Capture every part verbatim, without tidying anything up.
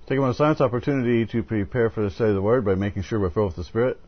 Take a moment of silence opportunity to prepare for the study of the Word by making sure we're filled with the Spirit.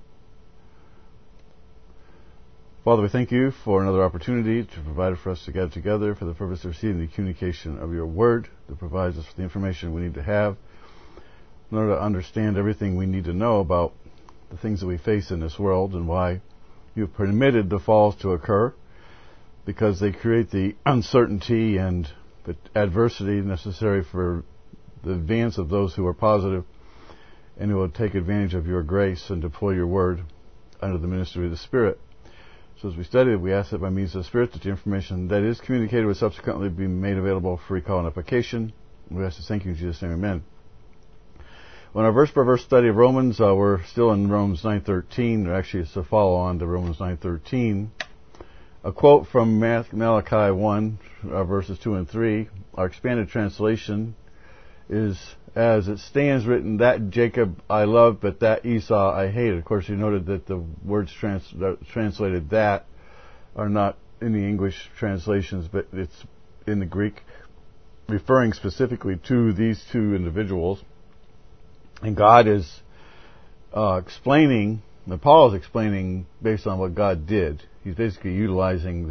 Father, we thank you for another opportunity to provide for us to gather together for the purpose of receiving the communication of your Word that provides us with the information we need to have in order to understand everything we need to know about the things that we face in this world and why you've permitted the falls to occur, because they create the uncertainty and the adversity necessary for the advance of those who are positive and who will take advantage of your grace and deploy your word under the ministry of the Spirit. So as we study it, we ask that by means of the Spirit that the information that is communicated will subsequently be made available for recall and application. We ask to thank you in Jesus' name, amen. Well, in our verse-by-verse study of Romans, uh, we're still in Romans nine thirteen. Actually, it's a follow-on to Romans nine thirteen. A quote from Malachi one, uh, verses two and three. Our expanded translation is, as it stands written, that Jacob I loved, but that Esau I hated. Of course, you noted that the words trans- that translated that are not in the English translations, but it's in the Greek, referring specifically to these two individuals. And God is uh, explaining, and Paul is explaining based on what God did. He's basically utilizing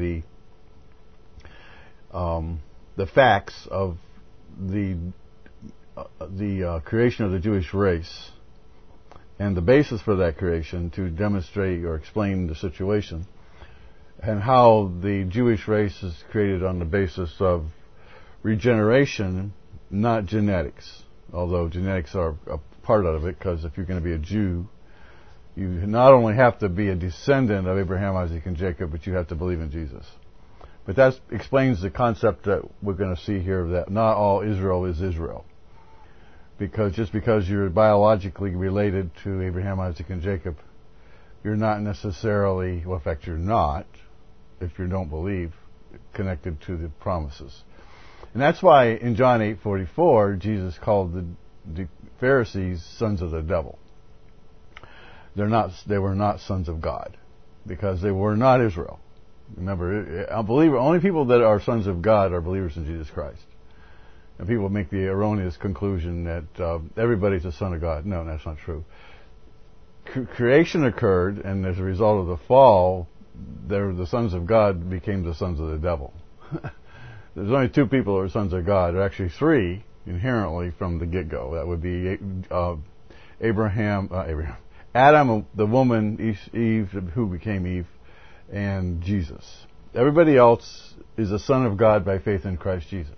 the um, the facts of the uh, the uh, creation of the Jewish race and the basis for that creation to demonstrate or explain the situation, and how the Jewish race is created on the basis of regeneration, not genetics. Although genetics are a part of it, because if you're going to be a Jew, you not only have to be a descendant of Abraham, Isaac, and Jacob, but you have to believe in Jesus. But that explains the concept that we're going to see here, that not all Israel is Israel. Because just because you're biologically related to Abraham, Isaac, and Jacob, you're not necessarily, well, in fact, you're not, if you don't believe, connected to the promises. And that's why in John eight forty-four, Jesus called the, the Pharisees sons of the devil. They're not. They were not sons of God, because they were not Israel. Remember, a believer, only people that are sons of God are believers in Jesus Christ. And people make the erroneous conclusion that uh, everybody's a son of God. No, that's not true. C- creation occurred, and as a result of the fall, the sons of God became the sons of the devil. There's only two people who are sons of God. There are actually three inherently from the get-go. That would be uh, Abraham, uh, Abraham, Adam, the woman, Eve, who became Eve, and Jesus. Everybody else is a son of God by faith in Christ Jesus.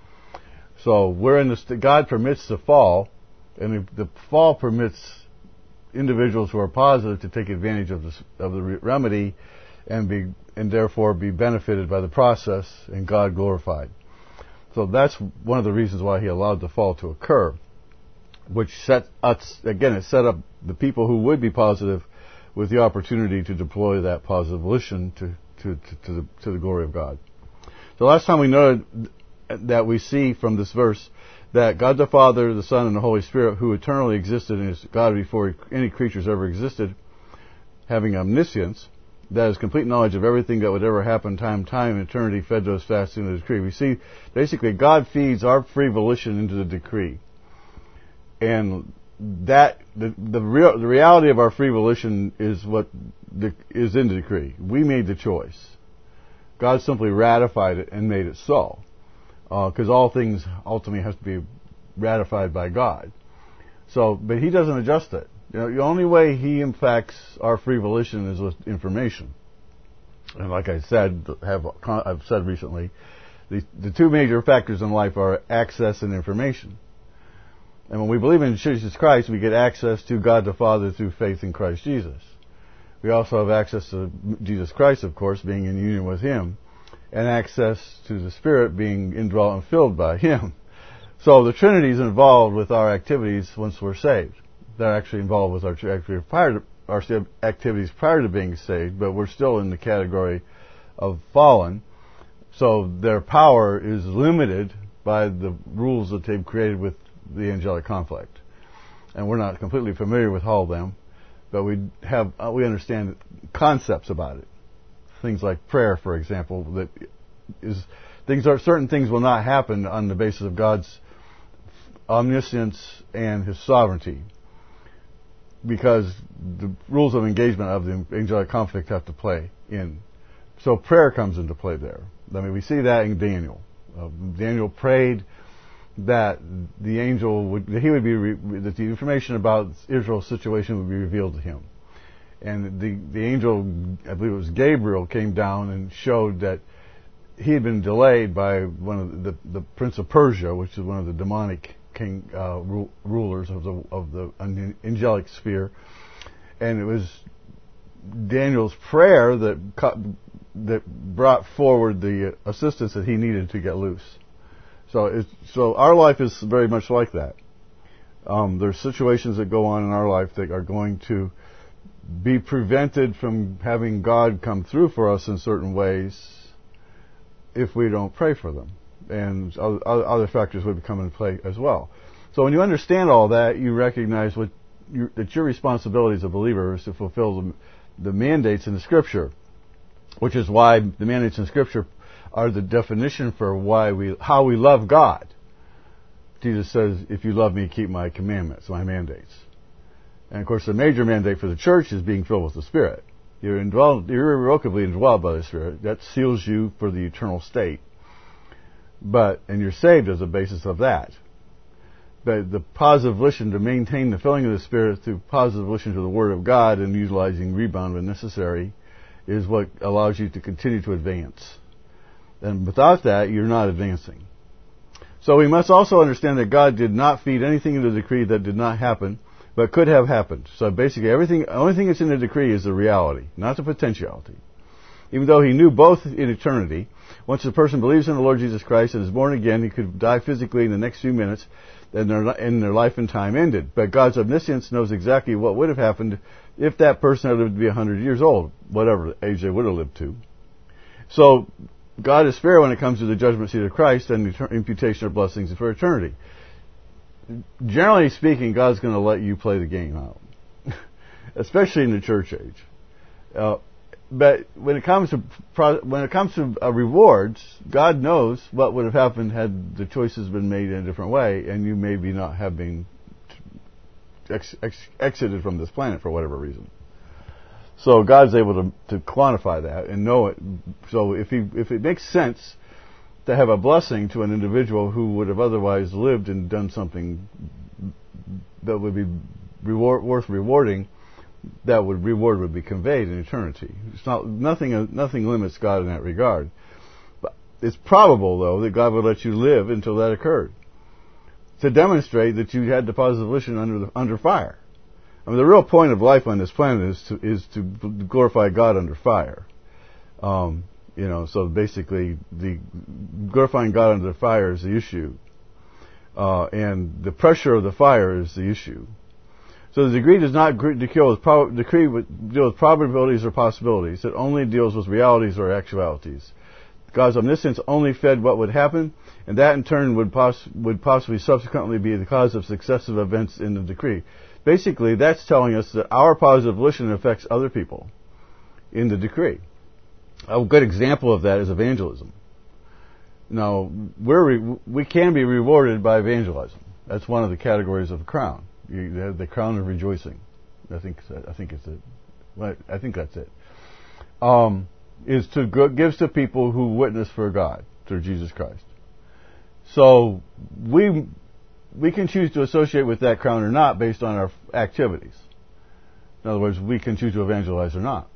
So we're in this. God permits the fall, and the fall permits individuals who are positive to take advantage of this, of the remedy, and be and therefore be benefited by the process, and God glorified. So that's one of the reasons why He allowed the fall to occur, which set us, again, it set up the people who would be positive with the opportunity to deploy that positive volition to, to, to, to, the, to the glory of God. So last time we noted that we see from this verse that God the Father, the Son, and the Holy Spirit, who eternally existed and is God before any creatures ever existed, having omniscience, that is complete knowledge of everything that would ever happen, time, time, and eternity, fed to us fast in the decree. We see, basically, God feeds our free volition into the decree. And that, the, the, real, the reality of our free volition is what the, is in the decree. We made the choice. God simply ratified it and made it so. Because uh, all things ultimately have to be ratified by God. So, but He doesn't adjust it. You know, the only way He impacts our free volition is with information. And like I said, have I've said recently, the, the two major factors in life are access and information. And when we believe in Jesus Christ, we get access to God the Father through faith in Christ Jesus. We also have access to Jesus Christ, of course, being in union with Him, and access to the Spirit being indwelt and filled by Him. So the Trinity is involved with our activities once we're saved. They're actually involved with our activities prior to, our activities prior to being saved, but we're still in the category of fallen. So their power is limited by the rules that they've created with the angelic conflict. And we're not completely familiar with all of them, but we have uh, we understand concepts about it. Things like prayer, for example, that is things are certain things will not happen on the basis of God's omniscience and his sovereignty, because the rules of engagement of the angelic conflict have to play in. So prayer comes into play there. I mean, we see that in Daniel. Uh, Daniel prayed that the angel would, that he would be, re, that the information about Israel's situation would be revealed to him. And the, the angel, I believe it was Gabriel, came down and showed that he had been delayed by one of the, the, the prince of Persia, which is one of the demonic king uh, ru- rulers of the of the angelic sphere, and it was Daniel's prayer that cut, that brought forward the assistance that he needed to get loose. So, it's, so our life is very much like that. Um, there's situations that go on in our life that are going to be prevented from having God come through for us in certain ways if we don't pray for them. And other factors would come into play as well. So when you understand all that, you recognize what you, that your responsibility as a believer is to fulfill the, the mandates in the Scripture, which is why the mandates in Scripture are the definition for why we, how we love God. Jesus says, "If you love me, keep my commandments, my mandates." And of course, the major mandate for the church is being filled with the Spirit. You're, indwelled, you're irrevocably indwelled by the Spirit. That seals you for the eternal state. But, and you're saved as a basis of that. But the positive volition to maintain the filling of the Spirit through positive volition to the Word of God and utilizing rebound when necessary is what allows you to continue to advance. And without that, you're not advancing. So we must also understand that God did not feed anything into the decree that did not happen, but could have happened. So basically, everything, the only thing that's in the decree is the reality, not the potentiality. Even though he knew both in eternity, once a person believes in the Lord Jesus Christ and is born again, he could die physically in the next few minutes, and their, and their life and time ended. But God's omniscience knows exactly what would have happened if that person had lived to be one hundred years old, whatever age they would have lived to. So God is fair when it comes to the judgment seat of Christ and the imputation of blessings for eternity. Generally speaking, God's going to let you play the game out, especially in the church age. Uh, but when it comes to when it comes to uh, rewards, God knows what would have happened had the choices been made in a different way, and you maybe not have been ex- ex- exited from this planet for whatever reason. So God's able to, to quantify that and know it. So if he if it makes sense to have a blessing to an individual who would have otherwise lived and done something that would be reward, worth rewarding, that would reward would be conveyed in eternity. It's not nothing. Nothing limits God in that regard. But it's probable, though, that God would let you live until that occurred, to demonstrate that you had the positive volition under the, under fire. I mean, the real point of life on this planet is to is to glorify God under fire. Um, You know, so basically, the glorifying God under the fire is the issue, uh, and the pressure of the fire is the issue. So the decree does not deal with, prob- decree with, deal with probabilities or possibilities. It only deals with realities or actualities. God's omniscience only fed what would happen, and that in turn would, poss- would possibly subsequently be the cause of successive events in the decree. Basically, that's telling us that our positive volition affects other people in the decree. A good example of that is evangelism. Now, we're re- we can be rewarded by evangelism. That's one of the categories of a crown. You have the crown of rejoicing. I think I think it's it. Well, I think that's it. Um, is to go, gives to people who witness for God through Jesus Christ. So we we can choose to associate with that crown or not based on our activities. In other words, we can choose to evangelize or not,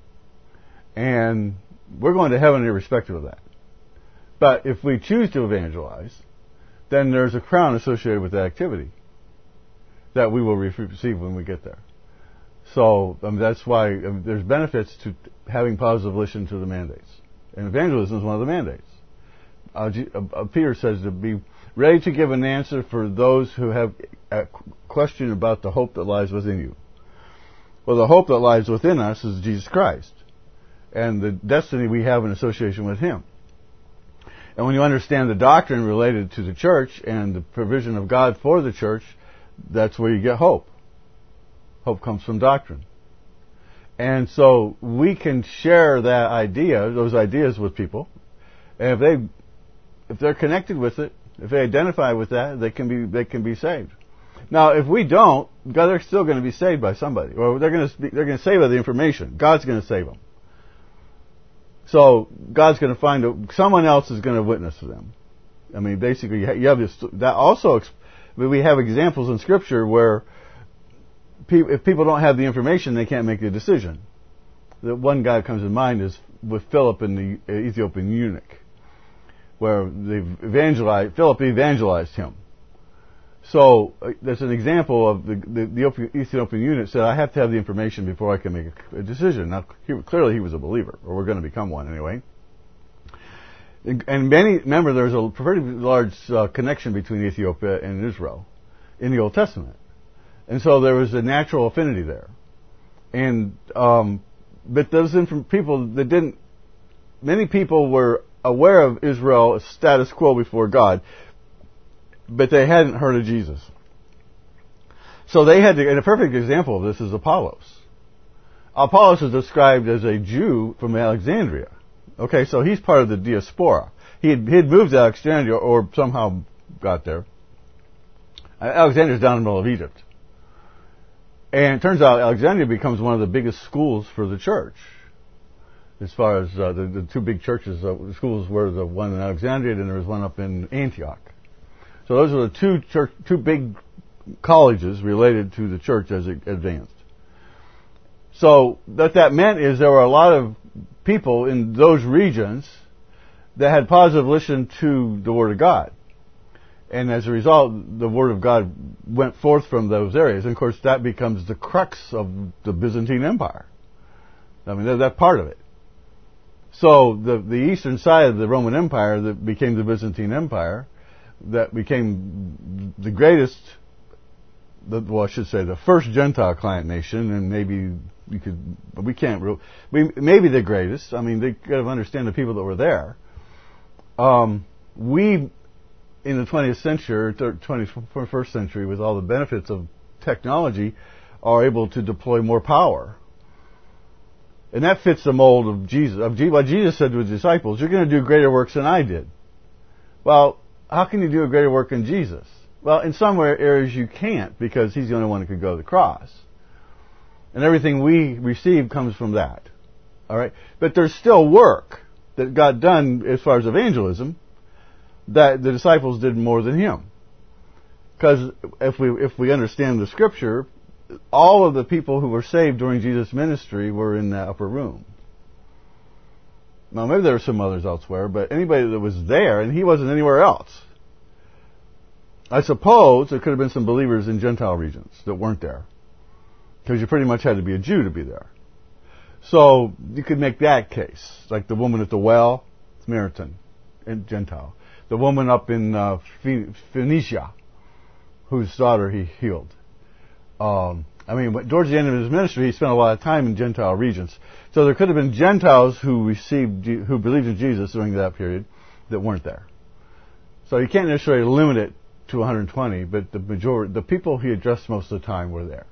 and we're going to heaven irrespective of that. But if we choose to evangelize, then there's a crown associated with that activity that we will receive when we get there. So um, that's why um, there's benefits to having positive volition to the mandates. And evangelism is one of the mandates. Uh, G- uh, Peter says to be ready to give an answer for those who have a question about the hope that lies within you. Well, the hope that lies within us is Jesus Christ and the destiny we have in association with Him. And when you understand the doctrine related to the church and the provision of God for the church, that's where you get hope. Hope comes from doctrine. And so we can share that idea, those ideas with people. And if they, if they're connected with it, If they identify with that, they can be they can be saved. Now, if we don't, God, they're still going to be saved by somebody, or they're going to they're going to save by the information. God's going to save them. So God's going to find a, someone else is going to witness to them. I mean, basically, you have this. That also, we have examples in Scripture where pe- if people don't have the information, they can't make the decision. The one guy that comes to mind is with Philip and the Ethiopian eunuch, where they evangelized. Philip evangelized him. So uh, there's an example of the, the, the Ethiopian eunuch said, I have to have the information before I can make a, a decision. Now, he, clearly he was a believer, or we're going to become one anyway. And, and many, remember, there's a pretty large uh, connection between Ethiopia and Israel in the Old Testament. And so there was a natural affinity there. And, um, but those inf- people that didn't, many people were aware of Israel's status quo before God, but they hadn't heard of Jesus. So they had to, and a perfect example of this is Apollos. Apollos is described as a Jew from Alexandria. Okay, so he's part of the diaspora. He had, he had moved to Alexandria or somehow got there. Alexandria's down in the middle of Egypt. And it turns out Alexandria becomes one of the biggest schools for the church. As far as uh, the, the two big churches, uh, schools were the one in Alexandria and there was one up in Antioch. So those are the two church, two big colleges related to the church as it advanced. So what that meant is there were a lot of people in those regions that had positive listen to the Word of God. And as a result, the Word of God went forth from those areas. And of course, that becomes the crux of the Byzantine Empire. I mean, that's that part of it. So the, the eastern side of the Roman Empire that became the Byzantine Empire, that became the greatest, the, well, I should say, the first Gentile client nation, and maybe you could, we can't, we, maybe the greatest. I mean, they got to understand the people that were there. Um, we, in the twentieth century, twenty-first century, with all the benefits of technology, are able to deploy more power. And that fits the mold of Jesus. Of what Jesus said to his disciples, you're going to do greater works than I did. Well, how can you do a greater work than Jesus? Well, in some areas you can't, because he's the only one who could go to the cross. And everything we receive comes from that. All right? But there's still work that got done as far as evangelism that the disciples did more than him. Because if we if we understand the Scripture, all of the people who were saved during Jesus' ministry were in that upper room. Now, maybe there were some others elsewhere, but anybody that was there, and he wasn't anywhere else. I suppose there could have been some believers in Gentile regions that weren't there, because you pretty much had to be a Jew to be there. So you could make that case, like the woman at the well, Samaritan, and Gentile. The woman up in uh, Phoenicia, whose daughter he healed. Um, I mean, towards the end of his ministry, he spent a lot of time in Gentile regions. So there could have been Gentiles who received, who believed in Jesus during that period that weren't there. So you can't necessarily limit it to one hundred twenty, but the majority, the people he addressed most of the time were there.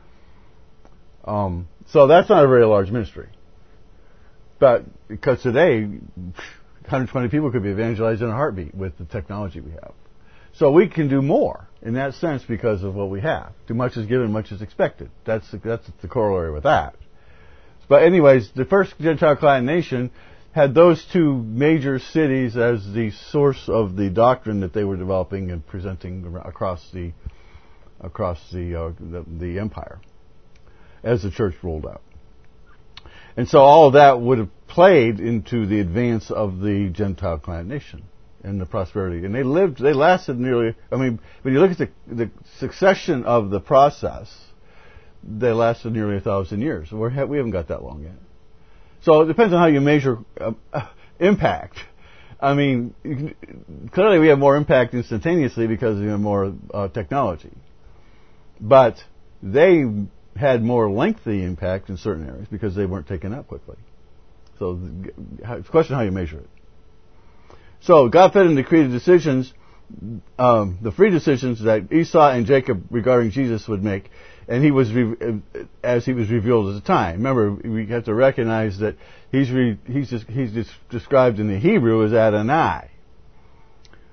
Um, so that's not a very large ministry. But because today, one hundred twenty people could be evangelized in a heartbeat with the technology we have. So we can do more in that sense because of what we have. Too much is given, much is expected. That's the, that's the corollary with that. But anyways, the first Gentile client nation had those two major cities as the source of the doctrine that they were developing and presenting across the across the uh, the, the empire as the church rolled out. And so all of that would have played into the advance of the Gentile client nation and the prosperity. And they lived, they lasted nearly, I mean, when you look at the, the succession of the process, they lasted nearly a thousand years. We're, we haven't got that long yet. So it depends on how you measure uh, uh, impact. I mean, can, clearly we have more impact instantaneously because we have more uh, technology. But they had more lengthy impact in certain areas because they weren't taken up quickly. So the, it's a question of how you measure it. So God fed and decreed the decisions, um, the free decisions that Esau and Jacob regarding Jesus would make, and he was re- as he was revealed at the time. Remember, we have to recognize that he's re- he's just, he's just described in the Hebrew as Adonai.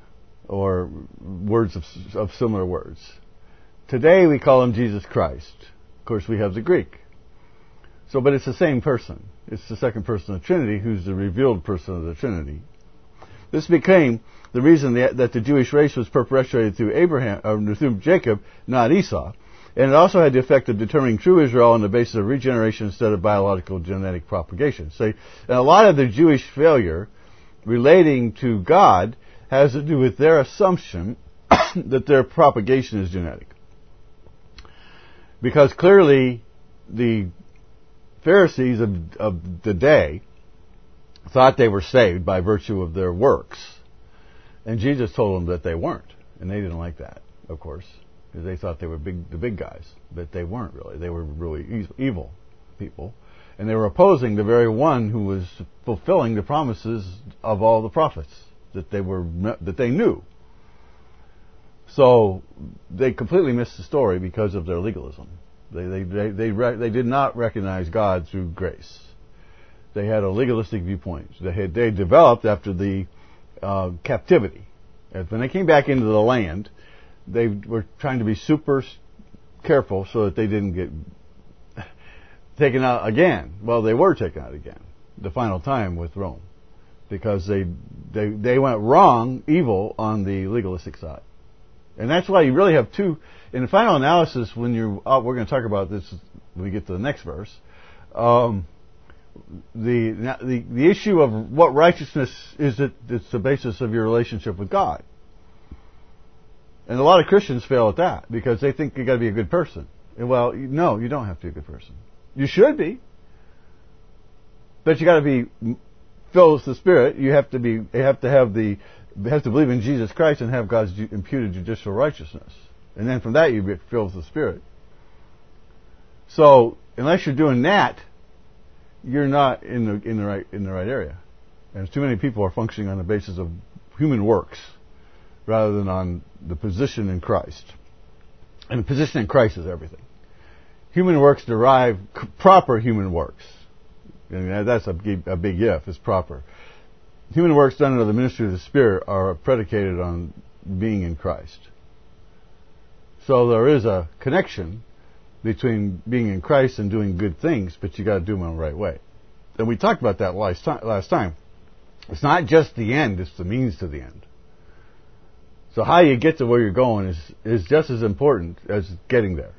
or words of, of similar words. Today we call him Jesus Christ. Of course, we have the Greek. So, but it's the same person. It's the second person of the Trinity who's the revealed person of the Trinity. This became the reason that, that the Jewish race was perpetuated through Abraham, or through Jacob, not Esau. And it also had the effect of determining true Israel on the basis of regeneration instead of biological genetic propagation. So, and a lot of the Jewish failure relating to God has to do with their assumption that their propagation is genetic. Because clearly the Pharisees of, of the day thought they were saved by virtue of their works. And Jesus told them that they weren't. And they didn't like that, of course, because they thought they were big, the big guys. But they weren't really. They were really evil people. And they were opposing the very one who was fulfilling the promises of all the prophets that they were that they knew. So they completely missed the story because of their legalism. They they they they, they, they did not recognize God through grace. They had a legalistic viewpoint. They had they developed after the uh, captivity. And when they came back into the land, they were trying to be super careful so that they didn't get taken out again. Well, they were taken out again, the final time with Rome, because they they they went wrong, evil on the legalistic side. And that's why you really have two. In the final analysis, when you're, oh, we're going to talk about this when we get to the next verse. Um, the, the the issue of what righteousness is, it, it's the basis of your relationship with God. And a lot of Christians fail at that because they think you got to be a good person. And well, no, you don't have to be a good person. You should be, but you got to be filled with the Spirit. You have to be. You have to have the. You have to believe in Jesus Christ and have God's imputed judicial righteousness. And then from that you get filled with the Spirit. So unless you're doing that, you're not in the in the right in the right area. And too many people are functioning on the basis of human works rather than on the position in Christ. And the position in Christ is everything. Human works derive proper human works. And that's a, a big if. It's proper. Human works done under the ministry of the Spirit are predicated on being in Christ. So there is a connection between being in Christ and doing good things, but you got to do them in the right way. And we talked about that last time. Last time. It's not just the end; it's the means to the end. So how you get to where you're going is is just as important as getting there.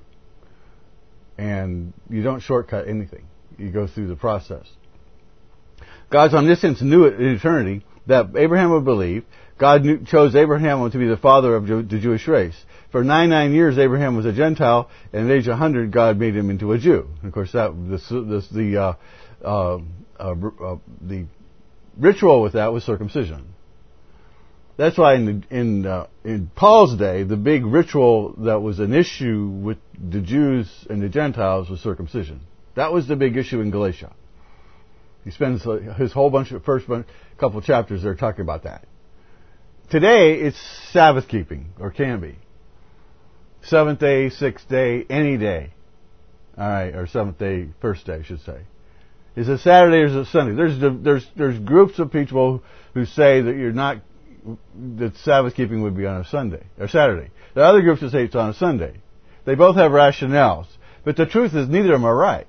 And you don't shortcut anything; you go through the process. God's omniscience knew it in eternity that Abraham would believe. God knew, chose Abraham to be the father of the Jewish race. For ninety-nine years, Abraham was a Gentile, and at the age of one hundred, God made him into a Jew. And of course, that this, this, the uh, uh, uh, uh, the ritual with that was circumcision. That's why in the, in, uh, in Paul's day, the big ritual that was an issue with the Jews and the Gentiles was circumcision. That was the big issue in Galatia. He spends his whole bunch of first bunch, couple of chapters there talking about that. Today, it's Sabbath keeping, or can be. Seventh day, sixth day, any day. All right, or seventh day, first day, I should say. Is it Saturday or is it Sunday? There's there's there's groups of people who say that you're not that Sabbath keeping would be on a Sunday or Saturday. There are other groups that say it's on a Sunday. They both have rationales, but the truth is neither of them are right.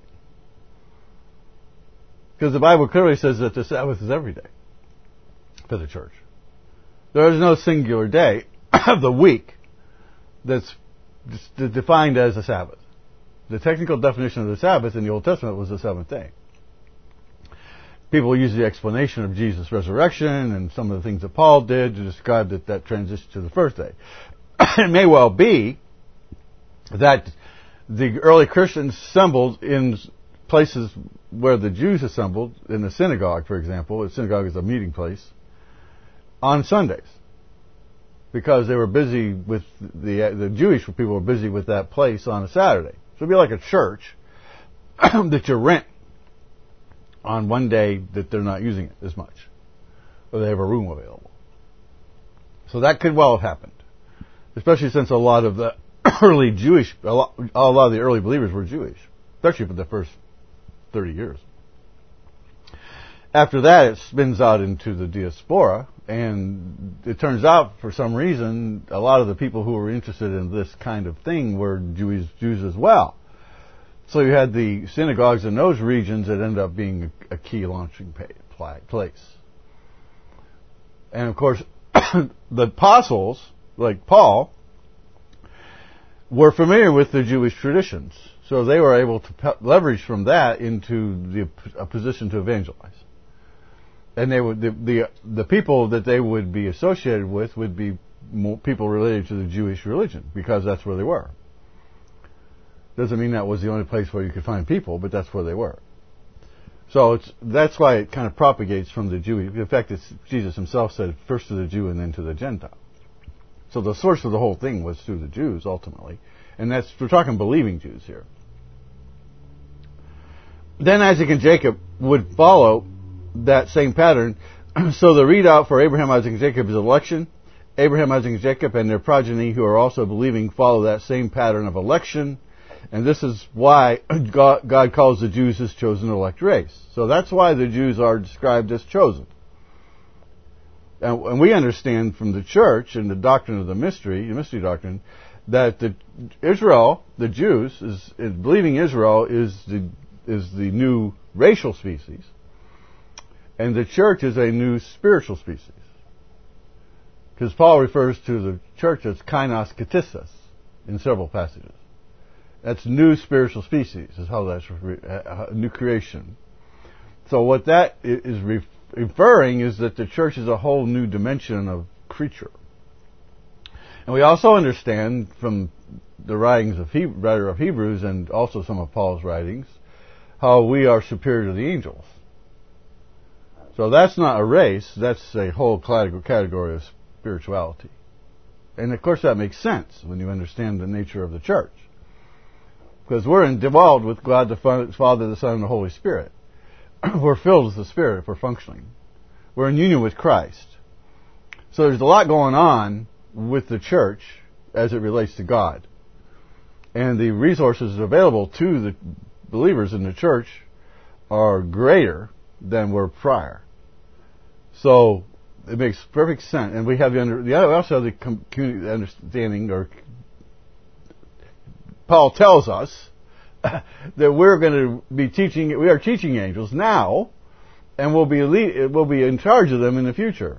Because the Bible clearly says that the Sabbath is every day for the church. There is no singular day of the week that's defined as a Sabbath. The technical definition of the Sabbath in the Old Testament was the seventh day. People use the explanation of Jesus' resurrection and some of the things that Paul did to describe that, that transition to the first day. It may well be that the early Christians assembled in places where the Jews assembled, in the synagogue, for example. The synagogue is a meeting place, on Sundays. Because they were busy with, the the Jewish people were busy with that place on a Saturday. So it'd be like a church that you rent on one day that they're not using it as much. Or they have a room available. So that could well have happened. Especially since a lot of the early Jewish, a lot, a lot of the early believers were Jewish. Especially for the first thirty years. After that, it spins out into the diaspora, And it turns out, for some reason, a lot of the people who were interested in this kind of thing were Jewish Jews as well. So you had the synagogues in those regions that ended up being a key launching place. And of course, the apostles, like Paul, were familiar with the Jewish traditions. So they were able to pe- leverage from that into the, a position to evangelize. And they would the, the the people that they would be associated with would be more people related to the Jewish religion, because that's where they were. Doesn't mean that was the only place where you could find people, but that's where they were. So it's that's why it kind of propagates from the Jewish. In fact, it's, Jesus himself said, first to the Jew and then to the Gentile. So the source of the whole thing was through the Jews ultimately, and that's we're talking believing Jews here. Then Isaac and Jacob would follow that same pattern. So the readout for Abraham, Isaac, and Jacob is election. Abraham, Isaac, and Jacob and their progeny who are also believing follow that same pattern of election. And this is why God, God calls the Jews his chosen elect race. So that's why the Jews are described as chosen. And, and we understand from the church and the doctrine of the mystery, the mystery doctrine, that the Israel, the Jews, is, is believing Israel is the is the new racial species. And the church is a new spiritual species. Because Paul refers to the church as kainos katistos in several passages. That's new spiritual species, is how that's uh, new creation. So what that is re- referring is that the church is a whole new dimension of creature. And we also understand from the writings of he- writer of Hebrews and also some of Paul's writings how we are superior to the angels. So that's not a race, that's a whole category of spirituality. And of course that makes sense when you understand the nature of the church. Because we're indwelled with God the Father, the Son, and the Holy Spirit. We're filled with the Spirit if we're functioning. We're in union with Christ. So there's a lot going on with the church as it relates to God. And the resources available to the believers in the church are greater than were prior. So it makes perfect sense. And we have the, under, the we also have the com- understanding, or Paul tells us that we're going to be teaching, we are teaching angels now, and we'll be lead, we'll be in charge of them in the future.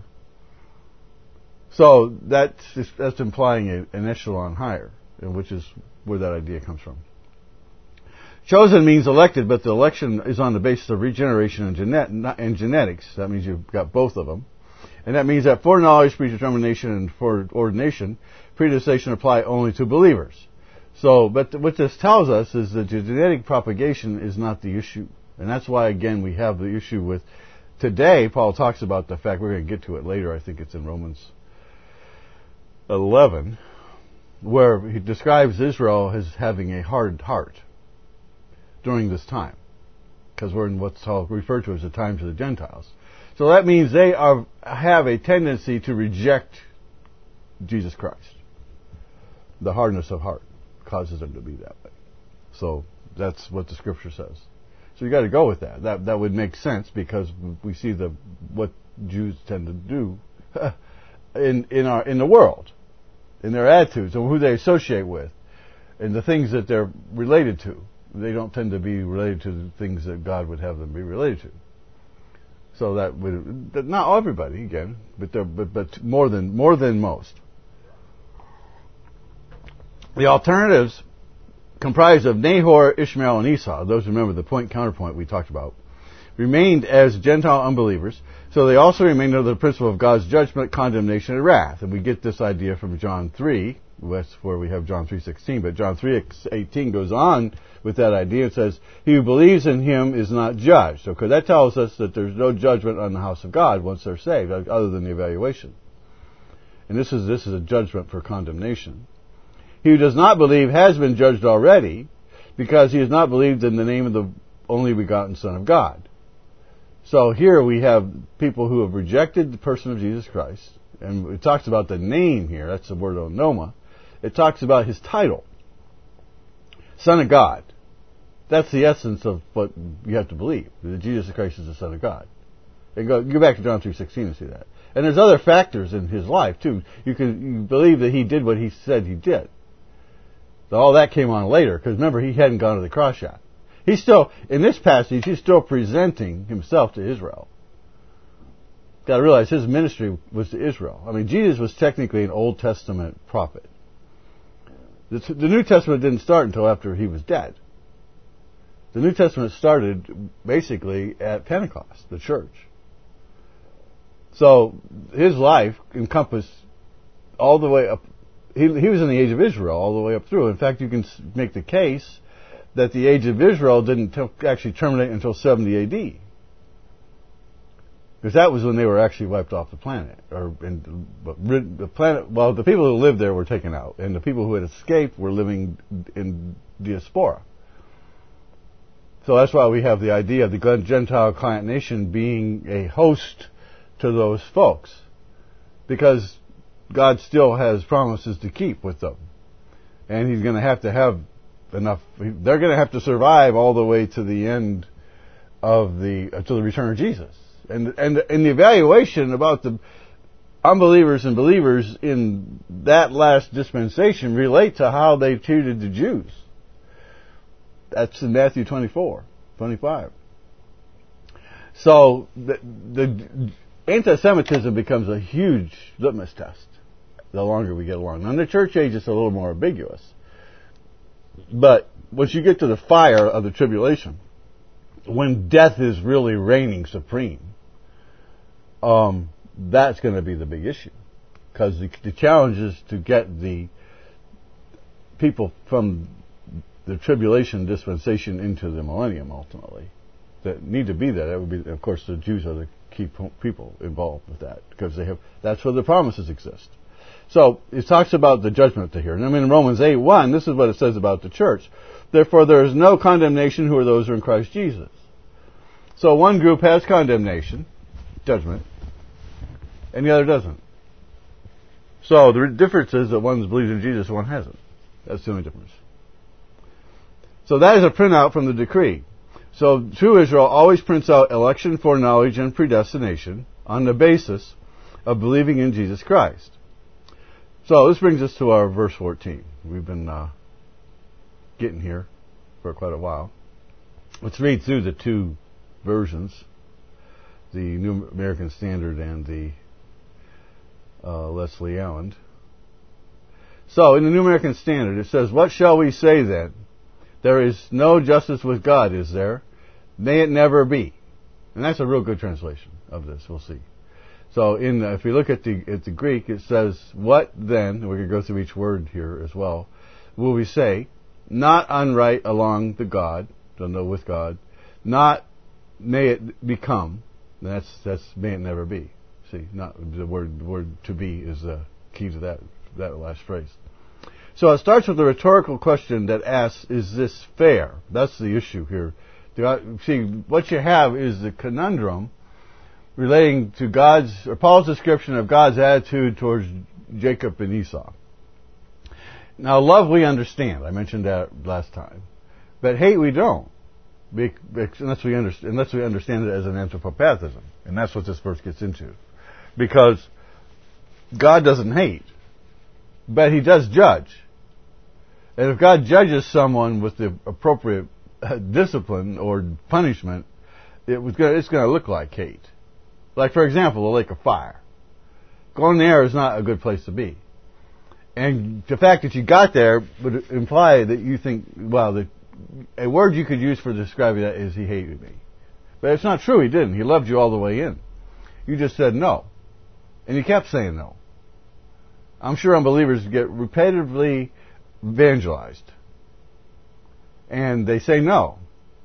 So that's that's implying a, an echelon higher, which is where that idea comes from. Chosen means elected, but the election is on the basis of regeneration and, genet- and genetics. That means you've got both of them. And that means that foreknowledge, predetermination, and foreordination, predestination apply only to believers. So, but what this tells us is that genetic propagation is not the issue. And that's why, again, we have the issue with, today, Paul talks about the fact, we're going to get to it later, I think it's in Romans eleven, where he describes Israel as having a hard heart during this time, because we're in what's referred to as the times of the Gentiles. So that means they are have a tendency to reject Jesus Christ. The hardness of heart causes them to be that way. So that's what the Scripture says. So you got to go with that. That that would make sense, because we see the what Jews tend to do in in our in the world, in their attitudes and who they associate with, and the things that they're related to. They don't tend to be related to the things that God would have them be related to. So that would, not everybody again, but but but more than more than most. The alternatives comprised of Nahor, Ishmael, and Esau, those remember the point counterpoint we talked about, remained as Gentile unbelievers, so they also remained under the principle of God's judgment, condemnation, and wrath. And we get this idea from John three, that's where we have John three sixteen, but John three eighteen goes on with that idea. It says, he who believes in him is not judged. So, because that tells us that there's no judgment on the house of God once they're saved, other than the evaluation. And this is this is a judgment for condemnation. He who does not believe has been judged already, because he has not believed in the name of the only begotten Son of God. So here we have people who have rejected the person of Jesus Christ, and it talks about the name here, that's the word onoma. It talks about his title, Son of God. That's the essence of what you have to believe, that Jesus Christ is the Son of God. And go, go back to John three sixteen and see that. And there's other factors in his life, too. You can you believe that he did what he said he did. So all that came on later, because remember, he hadn't gone to the cross yet. He's still, in this passage, he's still presenting himself to Israel. Got to realize his ministry was to Israel. I mean, Jesus was technically an Old Testament prophet. The, the New Testament didn't start until after he was dead. The New Testament started basically at Pentecost, the church. So his life encompassed all the way up. He, he was in the age of Israel all the way up through. In fact, you can make the case that the age of Israel didn't t- actually terminate until seventy A D. Because that was when they were actually wiped off the planet. Or in, the planet. Well, the people who lived there were taken out, and the people who had escaped were living in diaspora. So that's why we have the idea of the Gentile client nation being a host to those folks, because God still has promises to keep with them, and He's going to have to have enough. They're going to have to survive all the way to the end of the uh, to the return of Jesus. And and and the evaluation about the unbelievers and believers in that last dispensation relate to how they treated the Jews. That's in Matthew twenty-four, twenty-five. So the, the anti-Semitism becomes a huge litmus test the longer we get along. Now, in the church age, it's a little more ambiguous. But once you get to the fire of the tribulation, when death is really reigning supreme, um, that's going to be the big issue. Because the, the challenge is to get the people from the tribulation dispensation into the millennium, ultimately, that need to be there. That would be, of course, the Jews are the key people involved with that, because they have, that's where the promises exist. So it talks about the judgment here. And I mean, in Romans eight one, this is what it says about the church. Therefore, there is no condemnation who are those who are in Christ Jesus. So one group has condemnation, judgment, and the other doesn't. So the difference is that one believes in Jesus, one hasn't. That's the only difference. So that is a printout from the decree. So true Israel always prints out election, foreknowledge, and predestination on the basis of believing in Jesus Christ. So this brings us to our verse fourteen. We've been uh, getting here for quite a while. Let's read through the two versions, the New American Standard and the uh, Leslie Allen. So in the New American Standard it says, "What shall we say then? There is no justice with God, is there? May it never be." And that's a real good translation of this. We'll see. So in the, if we look at the at the Greek, it says, "What then?" And we're going to go through each word here as well. Will we say, "Not unright along the God, don't know with God, not may it become." And that's that's may it never be. See, not the word the word to be is the key to that that last phrase. So it starts with a rhetorical question that asks, "Is this fair?" That's the issue here. See, what you have is the conundrum relating to God's, or Paul's description of God's attitude towards Jacob and Esau. Now, love we understand. I mentioned that last time. But hate we don't. Unless we, understand, unless we understand it as an anthropopathism. And that's what this verse gets into. Because God doesn't hate. But He does judge. And if God judges someone with the appropriate discipline or punishment, it was gonna, it's going to look like hate. Like, for example, the lake of fire. Going there is not a good place to be. And the fact that you got there would imply that you think, well, the, a word you could use for describing that is He hated me. But it's not true, He didn't. He loved you all the way in. You just said no. And you kept saying no. I'm sure unbelievers get repetitively evangelized. And they say no.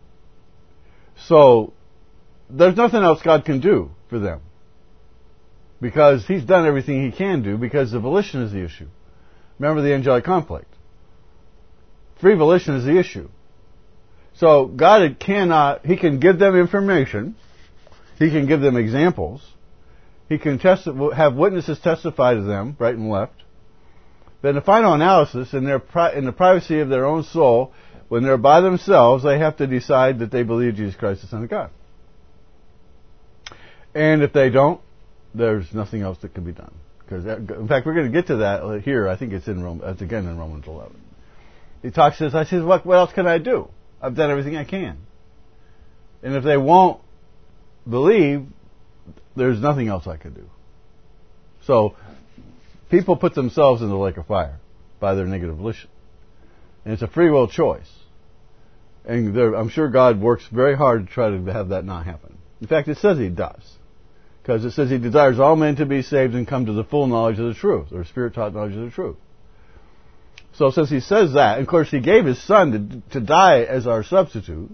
So, there's nothing else God can do for them. Because He's done everything He can do, because the volition is the issue. Remember the angelic conflict. Free volition is the issue. So God cannot, He can give them information, He can give them examples, He can test, have witnesses testify to them, right and left. But in the final analysis, in, their, in the privacy of their own soul, when they're by themselves, they have to decide that they believe Jesus Christ is the Son of God. And if they don't, there's nothing else that can be done. Because in fact, we're going to get to that here. I think it's in Rome. It's again in Romans eleven. He talks to us. I says, "What? What else can I do? I've done everything I can." And if they won't believe, there's nothing else I can do. So, people put themselves in the lake of fire by their negative volition, and it's a free will choice. And there, I'm sure God works very hard to try to have that not happen. In fact, it says He does. Because it says He desires all men to be saved and come to the full knowledge of the truth, or Spirit-taught knowledge of the truth. So since He says that, and of course He gave His Son to, to die as our substitute,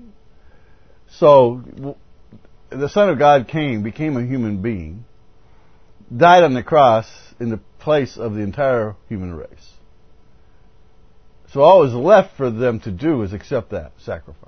so the Son of God came, became a human being, died on the cross in the place of the entire human race. So all was left for them to do is accept that sacrifice.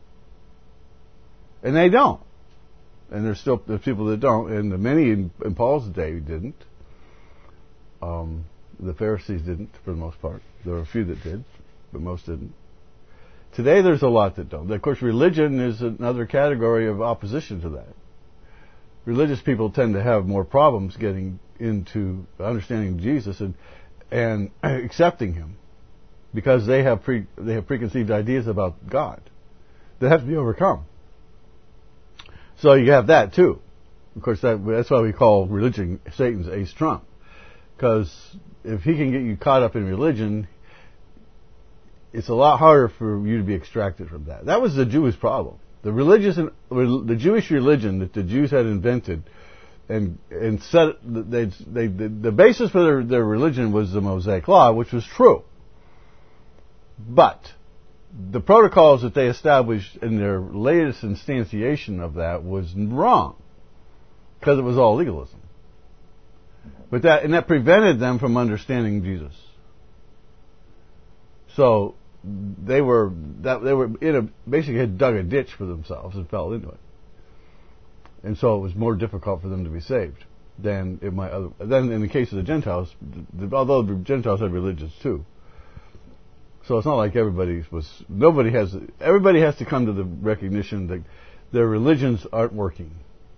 And they don't. And there's still there's people that don't, and the many in, in Paul's day didn't. Um, the Pharisees didn't, for the most part. There were a few that did, but most didn't. Today there's a lot that don't. Of course, religion is another category of opposition to that. Religious people tend to have more problems getting into understanding Jesus and and accepting Him, because they have pre they have preconceived ideas about God that have to be overcome. So you have that too. Of course, that, that's why we call religion Satan's ace trump. Because if he can get you caught up in religion, it's a lot harder for you to be extracted from that. That was the Jewish problem. The religious, the Jewish religion that the Jews had invented, and and set they they the, the basis for their, their religion was the Mosaic Law, which was true. But the protocols that they established in their latest instantiation of that was wrong, because it was all legalism. But that and that prevented them from understanding Jesus. So they were that they were in a basically had dug a ditch for themselves and fell into it, and so it was more difficult for them to be saved than it might other. Then in the case of the Gentiles, although the Gentiles had religions too. So it's not like everybody was, nobody has, everybody has to come to the recognition that their religions aren't working.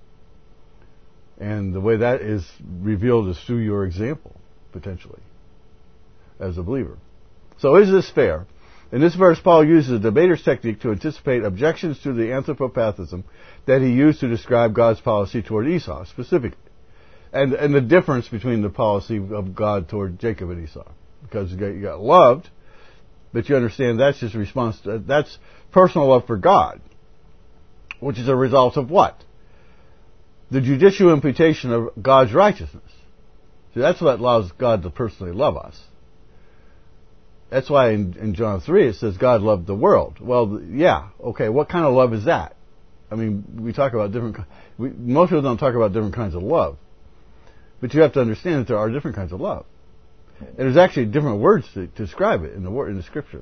And the way that is revealed is through your example, potentially, as a believer. So is this fair? In this verse, Paul uses a debater's technique to anticipate objections to the anthropopathism that he used to describe God's policy toward Esau, specifically. And, and the difference between the policy of God toward Jacob and Esau. Because you got, you got loved, but you understand that's just response to, that's personal love for God, which is a result of what? The judicial imputation of God's righteousness. See, that's what allows God to personally love us. That's why in, in John three it says God loved the world. Well, yeah, okay, what kind of love is that? I mean, we talk about different, we, most people don't talk about different kinds of love. But you have to understand that there are different kinds of love. And there's actually different words to, to describe it in the word in the Scripture.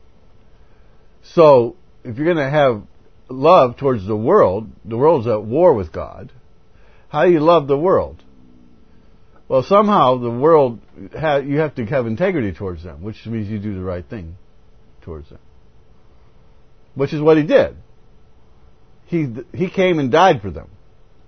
So, if you're going to have love towards the world, the world's at war with God. How do you love the world? Well, somehow the world, ha- you have to have integrity towards them, which means you do the right thing towards them. Which is what He did. He He came and died for them.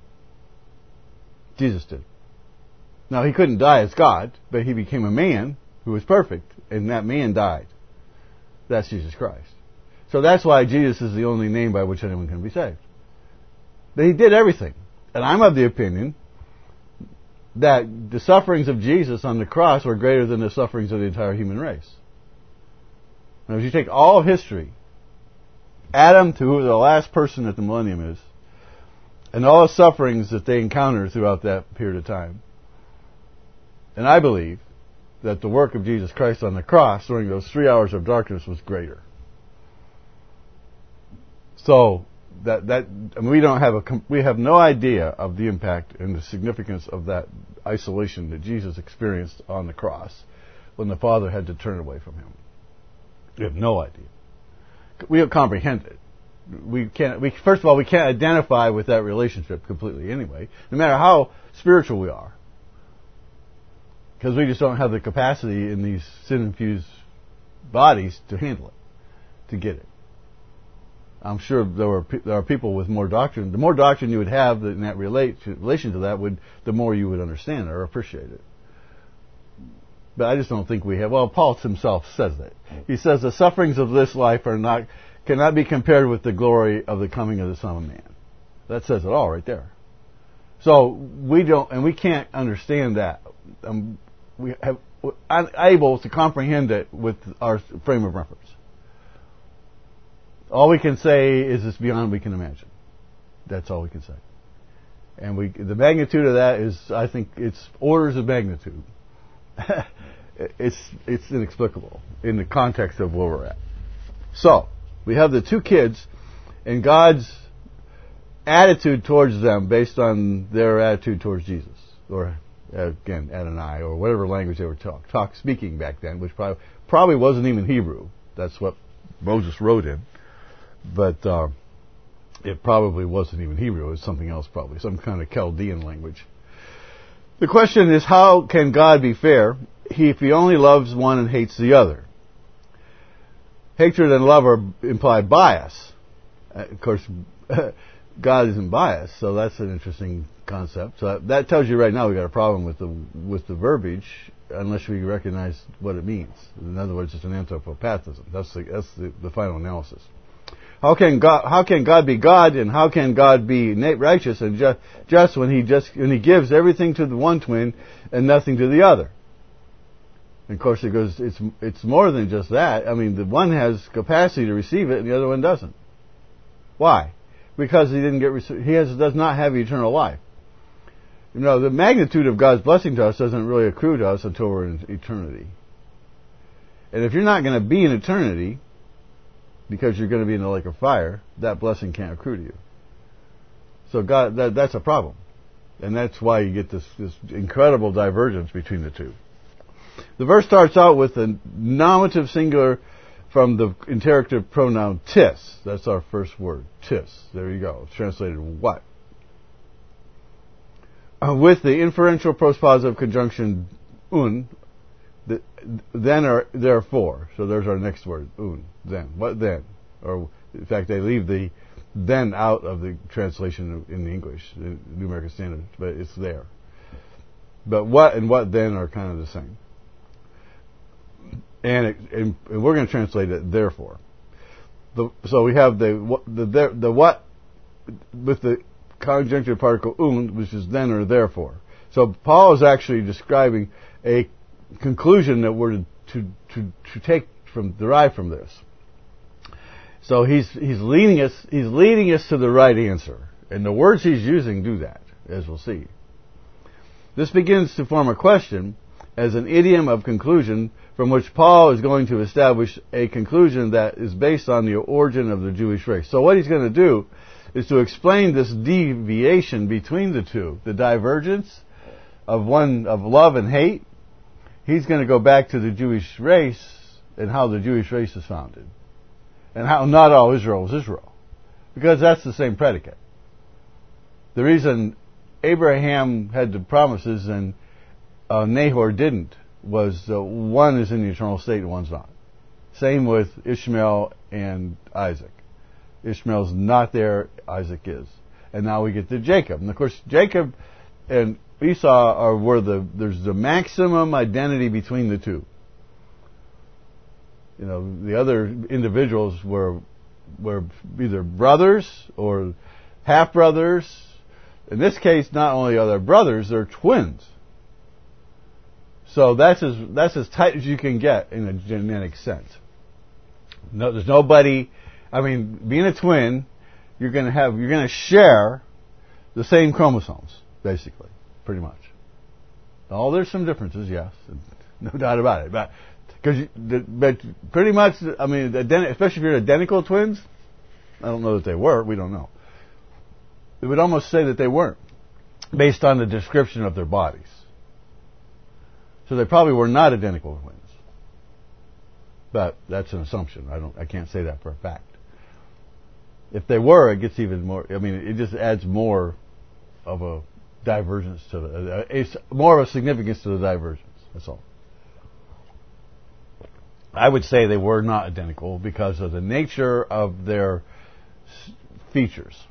Jesus did. Now, He couldn't die as God, but He became a man who was perfect, and that man died. That's Jesus Christ. So that's why Jesus is the only name by which anyone can be saved. But He did everything. And I'm of the opinion that the sufferings of Jesus on the cross were greater than the sufferings of the entire human race. Now, if you take all of history, Adam to who the last person at the millennium is, and all the sufferings that they encountered throughout that period of time, and I believe that the work of Jesus Christ on the cross during those three hours of darkness was greater. So that that I mean, we don't have a we have no idea of the impact and the significance of that isolation that Jesus experienced on the cross when the Father had to turn away from Him. We have no idea. We don't comprehend it. We can't. We first of all we can't identify with that relationship completely anyway, no matter how spiritual we are. Because we just don't have the capacity in these sin-infused bodies to handle it, to get it. I'm sure there were there are people with more doctrine. The more doctrine you would have in that relate to, relation to that, would the more you would understand it or appreciate it. But I just don't think we have. Well, Paul himself says that. He says the sufferings of this life are not cannot be compared with the glory of the coming of the Son of Man. That says it all right there. So we don't, and we can't understand that. Um, we have we're unable to comprehend it with our frame of reference. All we can say is it's beyond we can imagine. That's all we can say. And we, the magnitude of that is, I think, it's orders of magnitude. it's it's inexplicable in the context of where we're at. So we have the two kids, and God's attitude towards them based on their attitude towards Jesus, or again Adonai, or whatever language they were talk, talk speaking back then, which probably probably wasn't even Hebrew. That's what Moses wrote in. But uh, it probably wasn't even Hebrew. It was something else, probably some kind of Chaldean language. The question is, how can God be fair he, if He only loves one and hates the other? Hatred and love are imply bias. Uh, of course, God isn't biased, so that's an interesting concept. So that, that tells you right now we've got a problem with the with the verbiage, unless we recognize what it means. In other words, it's an anthropopathism. That's the that's the, the final analysis. How can God? How can God be God, and how can God be righteous and just, just when He just when He gives everything to the one twin and nothing to the other? And of course, it goes. It's it's more than just that. I mean, the one has capacity to receive it, and the other one doesn't. Why? Because he didn't get. He has does not have eternal life. You know, the magnitude of God's blessing to us doesn't really accrue to us until we're in eternity. And if you're not going to be in eternity, because you're going to be in the lake of fire, that blessing can't accrue to you. So God, that, that's a problem. And that's why you get this, this incredible divergence between the two. The verse starts out with a nominative singular from the interrogative pronoun tis. That's our first word, tis. There you go. It's translated what? Uh, with the inferential postpositive conjunction un, the, then or therefore. So there's our next word, un, then. What then? Or, in fact, they leave the then out of the translation in the English, the New American Standard, but it's there. But what and what then are kind of the same. And, it, and, and we're going to translate it therefore. The, so we have the the, the the what with the conjunctive particle un, which is then or therefore. So Paul is actually describing a conclusion that we're to to to take from derive from this. So he's he's leading us he's leading us to the right answer, and the words he's using do that, as we'll see. This begins to form a question as an idiom of conclusion from which Paul is going to establish a conclusion that is based on the origin of the Jewish race. So what he's going to do is to explain this deviation between the two, the divergence of one of love and hate. He's going to go back to the Jewish race and how the Jewish race is founded, and how not all Israel is Israel, because that's the same predicate. The reason Abraham had the promises and uh, Nahor didn't was uh, one is in the eternal state and one's not. Same with Ishmael and Isaac. Ishmael's not there, Isaac is. And now we get to Jacob. And of course, Jacob and Esau are where the there's the maximum identity between the two. You know, the other individuals were were either brothers or half brothers. In this case, not only are they brothers, they're twins. So that's as that's as tight as you can get in a genetic sense. No, there's nobody. I mean, being a twin, you're going to have you're going to share the same chromosomes, basically, pretty much. Oh, there's some differences, yes, no doubt about it. But because but pretty much, I mean, especially if you're identical twins, I don't know that they were. We don't know. It would almost say that they weren't, based on the description of their bodies. So they probably were not identical twins. But that's an assumption. I don't. I can't say that for a fact. If they were, it gets even more. I mean, it just adds more of a divergence to the. It's more of a significance to the divergence. That's all. I would say they were not identical because of the nature of their features.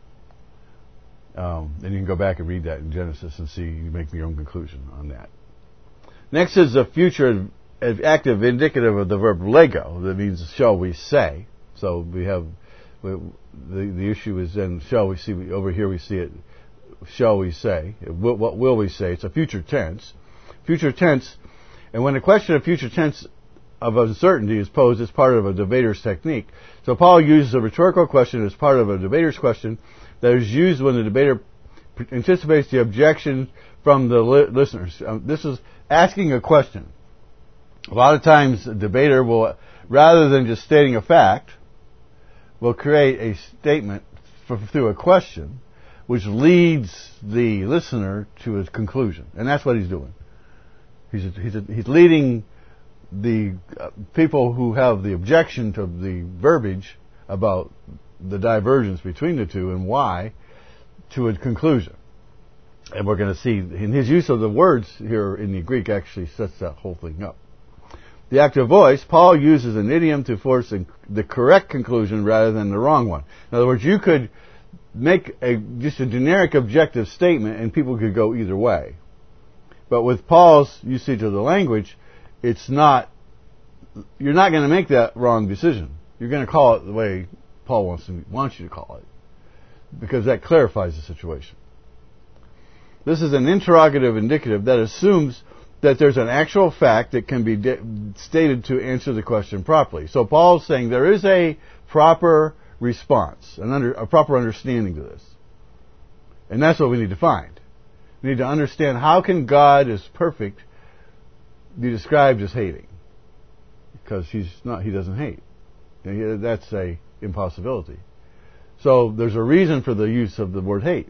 Um, and you can go back and read that in Genesis and see, you make your own conclusion on that. Next is the future active indicative of the verb lego. That means shall we say. So we have, we, the, the issue is then shall we see, over here we see it, shall we say. What, what will we say? It's a future tense. Future tense, and when a question of future tense of uncertainty is posed, it's part of a debater's technique. So Paul uses a rhetorical question as part of a debater's question that is used when the debater anticipates the objection from the li- listeners. Um, this is asking a question. A lot of times the debater will, rather than just stating a fact, will create a statement for, through a question which leads the listener to a conclusion. And that's what he's doing. He's, he's, he's leading the uh, people who have the objection to the verbiage about the divergence between the two and why to a conclusion. And we're going to see in his use of the words here in the Greek actually sets that whole thing up. The active voice, Paul uses an idiom to force the correct conclusion rather than the wrong one. In other words, you could make a, just a generic objective statement and people could go either way. But with Paul's usage of the language, it's not, you're not going to make that wrong decision. You're going to call it the way Paul wants, to, wants you to call it, because that clarifies the situation. This is an interrogative indicative that assumes that there's an actual fact that can be de- stated to answer the question properly. So Paul's saying there is a proper response, an under, a proper understanding to this. And that's what we need to find. We need to understand how can God as perfect be described as hating? Because he's not, he doesn't hate. That's a impossibility. So there's a reason for the use of the word hate.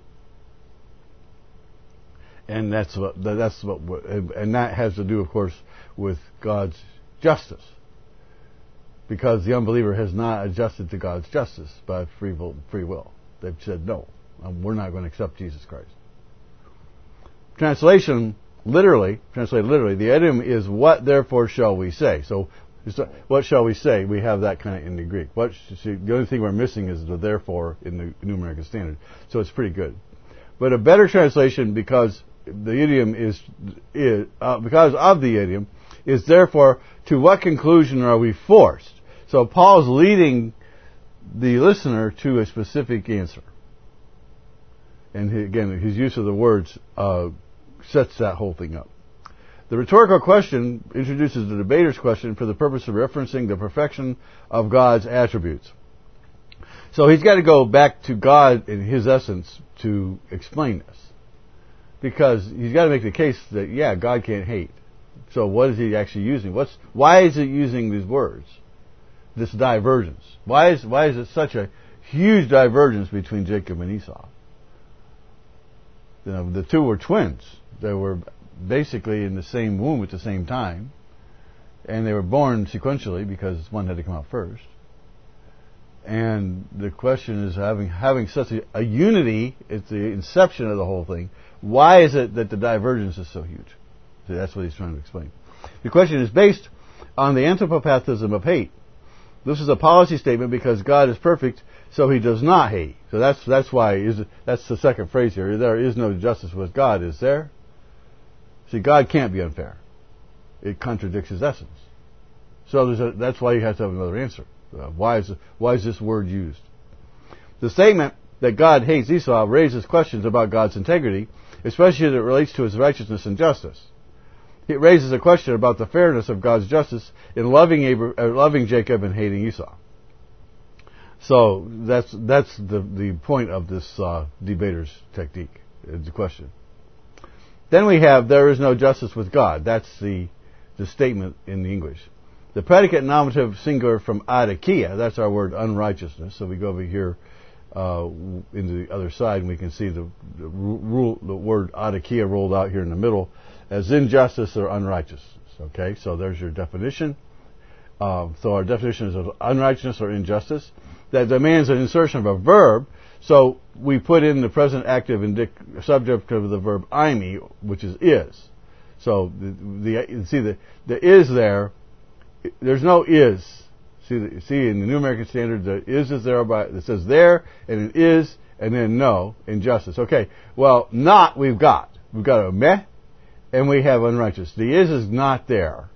And that's what, that's what, and that has to do, of course, with God's justice. Because the unbeliever has not adjusted to God's justice by free will. Free will. They've said, no, we're not going to accept Jesus Christ. Translation, literally, translated literally, the idiom is, what therefore shall we say? So, what shall we say? We have that kind of in the Greek. What, see, the only thing we're missing is the therefore in the New American Standard. So it's pretty good. But a better translation, because the idiom is, is uh, because of the idiom, is therefore, to what conclusion are we forced? So Paul's leading the listener to a specific answer. And he, again, his use of the words uh, sets that whole thing up. The rhetorical question introduces the debater's question for the purpose of referencing the perfection of God's attributes. So he's got to go back to God in his essence to explain this. Because he's got to make the case that, yeah, God can't hate. So what is he actually using? What's, why is he using these words? This divergence. Why is, why is it such a huge divergence between Jacob and Esau? You know, the two were twins. They were basically in the same womb at the same time. And they were born sequentially because one had to come out first. And the question is, having having such a, a unity at the inception of the whole thing, why is it that the divergence is so huge? So that's what he's trying to explain. The question is based on the anthropopathism of hate. This is a policy statement because God is perfect, so he does not hate. So that's that's why is that's the second phrase here. There is no justice with God, is there? See, God can't be unfair. It contradicts his essence. So there's a, that's why you have to have another answer. Uh, why is why is this word used? The statement that God hates Esau raises questions about God's integrity, especially as it relates to his righteousness and justice. It raises a question about the fairness of God's justice in loving Abraham, uh, loving Jacob and hating Esau. So that's that's the the point of this uh, debater's technique. Is the question. Then we have there is no justice with God. That's the the statement in the English. The predicate nominative singular from adikia, that's our word unrighteousness. So we go over here uh, into the other side and we can see the, the, rule, the word adikia rolled out here in the middle as injustice or unrighteousness. Okay, so there's your definition. Uh, so our definition is of unrighteousness or injustice. That demands an insertion of a verb. So we put in the present active indic- subject of the verb imi, which is is. So the, the see the the is there. There's no is See, the, see in the New American Standard, the is is there by, it says there, and it is, and then no, injustice. Okay, well, not we've got. We've got a meh, and we have unrighteous. The is is not there.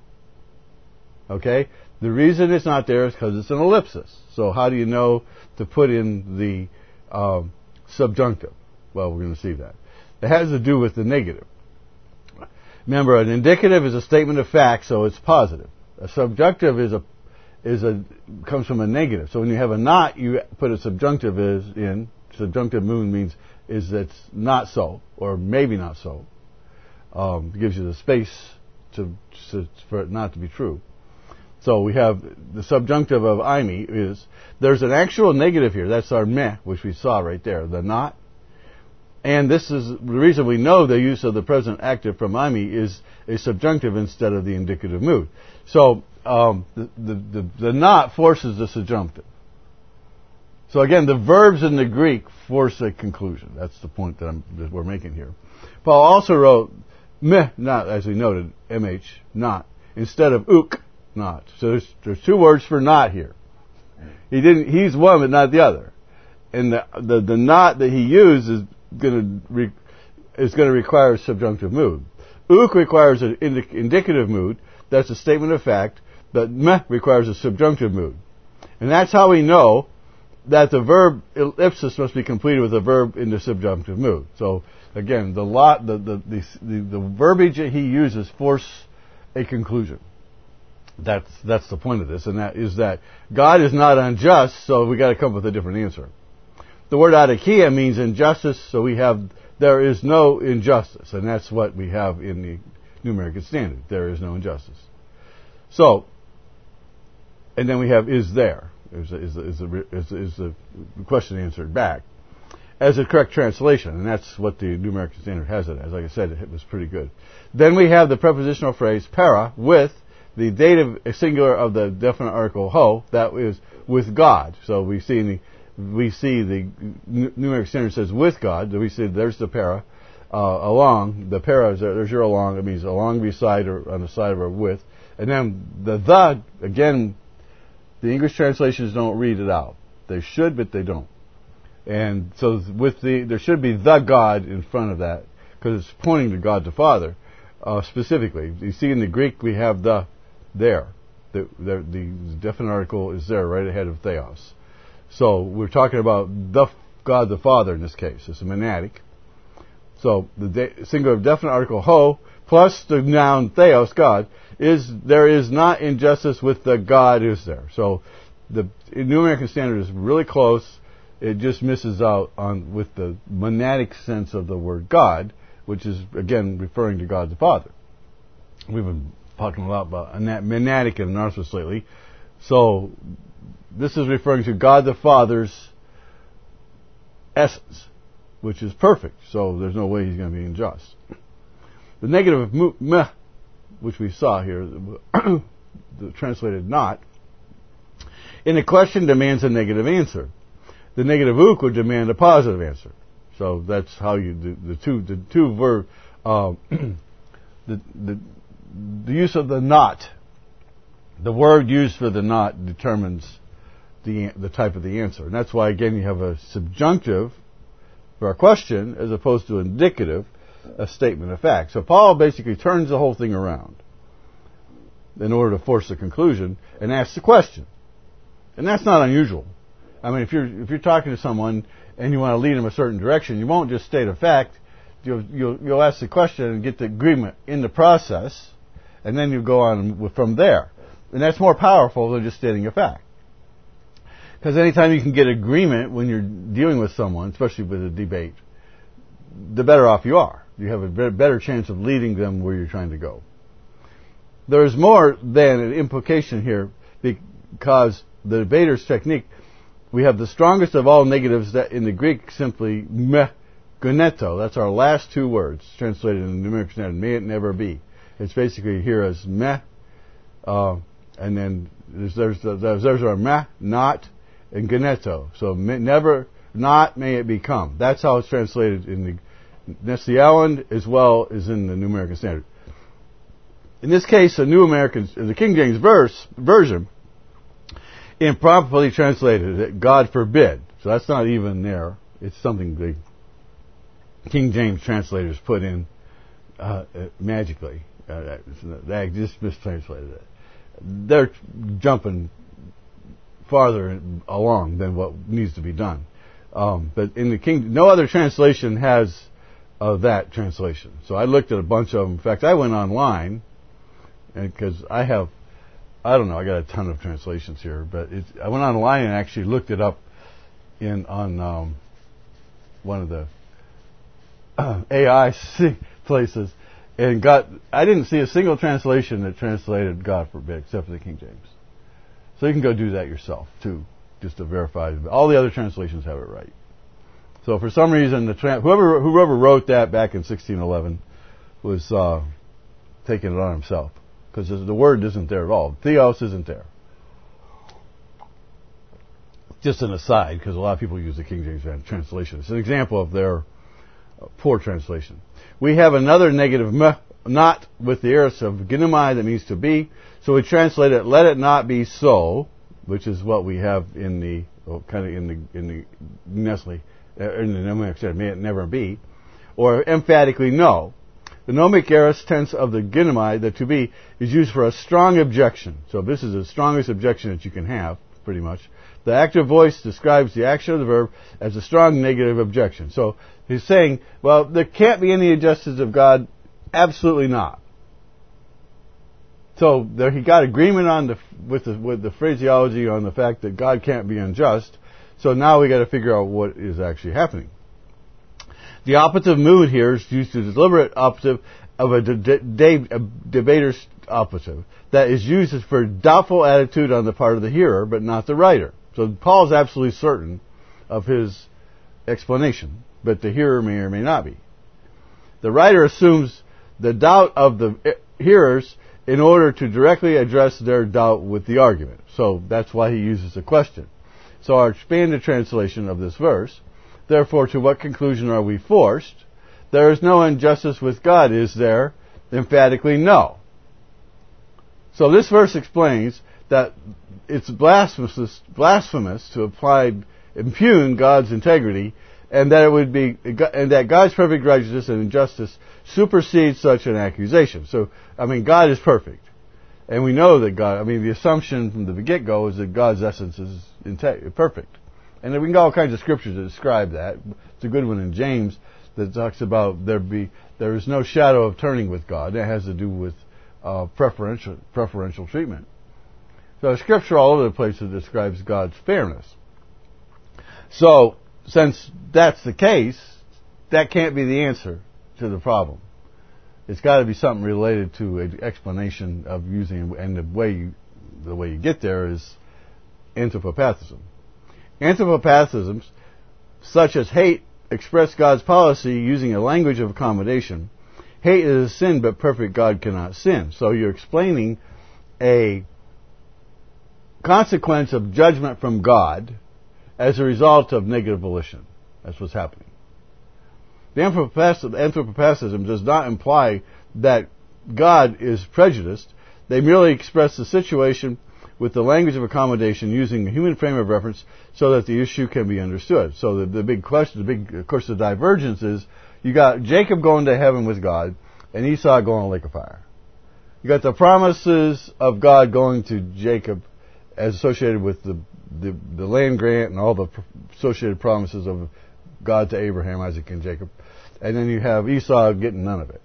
Okay? The reason it's not there is because it's an ellipsis. So how do you know to put in the um, subjunctive? Well, we're going to see that. It has to do with the negative. Remember, an indicative is a statement of fact, so it's positive. A subjunctive is a is a comes from a negative. So when you have a not, you put a subjunctive is in. Subjunctive moon means is that's not so, or maybe not so. Um, it gives you the space to, to for it not to be true. So we have the subjunctive of Imi is, there's an actual negative here. That's our meh, which we saw right there, the not. And this is the reason we know the use of the present active from Imi is a subjunctive instead of the indicative mood. So um, the, the, the, the not forces the subjunctive. So again, the verbs in the Greek force a conclusion. That's the point that, I'm, that we're making here. Paul also wrote meh, not, as we noted, mh, not, instead of uk, not. So there's, there's two words for not here. He didn't. He's one, but not the other. And the the, the not that he used is going to re, is going to require a subjunctive mood. Uk requires an indi- indicative mood. That's a statement of fact. But meh requires a subjunctive mood. And that's how we know that the verb ellipsis must be completed with a verb in the subjunctive mood. So again, the lot, the the the, the, the verbiage that he uses force a conclusion. That's that's the point of this, and that is that God is not unjust, so we got to come up with a different answer. The word adikia means injustice, so we have there is no injustice, and that's what we have in the New American Standard. There is no injustice. So, and then we have is there is is is the is, is the question answered back as a correct translation, and that's what the New American Standard has it as. Like I said, it was pretty good. Then we have the prepositional phrase para with the dative singular of the definite article ho, that is with God. So we see the, we see the New American Standard says with God. We see there's the para. Uh, along, the para is there, there's your along. It means along, beside, or on the side of, or with. And then the the, again, the English translations don't read it out. They should, but they don't. And so with the, there should be the God in front of that, because it's pointing to God the Father, uh, specifically. You see in the Greek we have the there. The, the, the definite article is there right ahead of theos. So we're talking about the God the Father in this case. It's a monadic. So the de- singular definite article ho plus the noun theos, God, is there is not injustice with the God is there. So the New American Standard is really close. It just misses out on with the monadic sense of the word God, which is again referring to God the Father. We've been talking a lot about monadic and anarthros lately. So this is referring to God the Father's essence, which is perfect. So there's no way he's going to be unjust. The negative of mu, meh, which we saw here, the translated not, in a question demands a negative answer. The negative uk would demand a positive answer. So that's how you do the two the two verb uh, the the the use of the not. The word used for the not determines the the type of the answer, and that's why again you have a subjunctive for a question as opposed to indicative, a statement of fact. So Paul basically turns the whole thing around in order to force a conclusion and asks the question, and that's not unusual. I mean, if you're if you're talking to someone and you want to lead them a certain direction, you won't just state a fact. You'll you'll, you'll ask the question and get the agreement in the process, and then you go on from there. And that's more powerful than just stating a fact. Because anytime you can get agreement when you're dealing with someone, especially with a debate, the better off you are. You have a better chance of leading them where you're trying to go. There is more than an implication here, because the debater's technique, we have the strongest of all negatives that in the Greek simply meh, goneto. That's our last two words translated in the New American Standard. May it never be. It's basically here as meh, uh, and then there's there's, there's, there's our meh, not, and goneto. So may, never, not, may it become. That's how it's translated in the Nestle Aland as well as in the New American Standard. In this case, the New American, the King James verse version improperly translated it, God forbid. So that's not even there. It's something the King James translators put in uh, magically. Uh, they just mistranslated it. They're jumping farther along than what needs to be done. Um, but in the King, no other translation has uh, that translation. So I looked at a bunch of them. In fact, I went online because I have, I don't know, I got a ton of translations here, but it's, I went online and actually looked it up in on um, one of the uh, A I places, and got, I didn't see a single translation that translated God forbid except for the King James. So you can go do that yourself too, just to verify. All the other translations have it right. So for some reason, the tra- whoever whoever wrote that back in sixteen eleven was uh, taking it on himself, because the word isn't there at all. Theos isn't there. Just an aside, because a lot of people use the King James translation. It's an example of their uh, poor translation. We have another negative meh, not with the aorist of ginomai that means to be. So we translate it, let it not be so, which is what we have in the, well, kind of in the, in the Nestle, uh, in the mnemonic said, may it never be, or emphatically no. The nomic aorist tense of the ginomai, the to be, is used for a strong objection. So this is the strongest objection that you can have, pretty much. The active voice describes the action of the verb as a strong negative objection. So he's saying, well, there can't be any injustice of God. Absolutely not. So there he got agreement on the with the with the phraseology on the fact that God can't be unjust. So now we got to figure out what is actually happening. The operative mood here is used to deliberate operative of a, de- de- a debater's operative that is used for doubtful attitude on the part of the hearer, but not the writer. So Paul is absolutely certain of his explanation, but the hearer may or may not be. The writer assumes the doubt of the hearers in order to directly address their doubt with the argument. So that's why he uses a question. So our expanded translation of this verse, therefore to what conclusion are we forced? There is no injustice with God, is there? Emphatically no. So this verse explains that it's blasphemous, blasphemous to apply, impugn God's integrity, and that it would be, and that God's perfect righteousness and justice supersedes such an accusation. So, I mean, God is perfect, and we know that God. I mean, the assumption from the get-go is that God's essence is inte- perfect, and we can go all kinds of scriptures that describe that. It's a good one in James that talks about there be there is no shadow of turning with God. That has to do with uh, preferential preferential treatment. So, scripture all over the place that describes God's fairness. So, since that's the case, that can't be the answer to the problem. It's got to be something related to an explanation of using, and the way you, the way you get there is anthropopathism. Anthropopathisms, such as hate, express God's policy using a language of accommodation. Hate is a sin, but perfect God cannot sin. So you're explaining a consequence of judgment from God as a result of negative volition. That's what's happening. The anthropopathism does not imply that God is prejudiced. They merely express the situation with the language of accommodation using a human frame of reference so that the issue can be understood. So the, the big question, the big, of course, the divergence is you got Jacob going to heaven with God and Esau going to the lake of fire. You got the promises of God going to Jacob as associated with the, the, the land grant and all the associated promises of God to Abraham, Isaac, and Jacob. And then you have Esau getting none of it.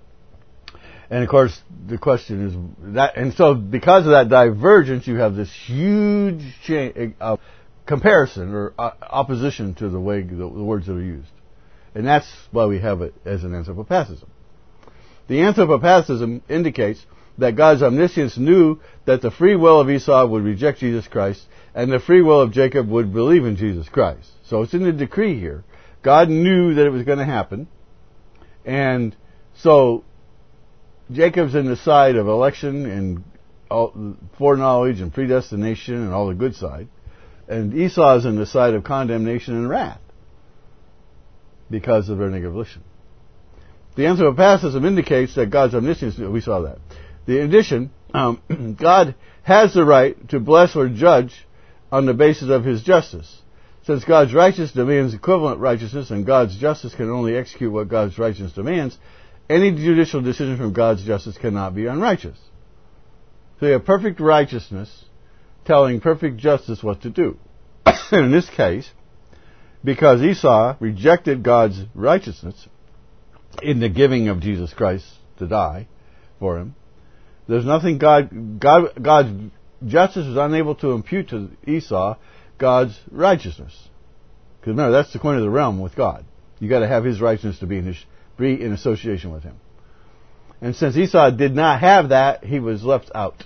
And of course, the question is that, and so because of that divergence, you have this huge cha- uh, comparison or uh, opposition to the way the, the words that are used. And that's why we have it as an anthropopathism. The anthropopathism indicates that God's omniscience knew that the free will of Esau would reject Jesus Christ and the free will of Jacob would believe in Jesus Christ. So it's in the decree here. God knew that it was going to happen. And so Jacob's in the side of election and all, foreknowledge and predestination and all the good side. And Esau's in the side of condemnation and wrath because of their negative volition. The anthropopathism indicates that God's omniscience, we saw that. In addition, um, God has the right to bless or judge on the basis of his justice. Since God's righteousness demands equivalent righteousness and God's justice can only execute what God's righteousness demands, any judicial decision from God's justice cannot be unrighteous. So you have perfect righteousness telling perfect justice what to do. And in this case, because Esau rejected God's righteousness in the giving of Jesus Christ to die for him, there's nothing God, God God's justice was unable to impute to Esau God's righteousness. Because remember, that's the coin of the realm with God. You got to have his righteousness to be in, his, be in association with him. And since Esau did not have that, he was left out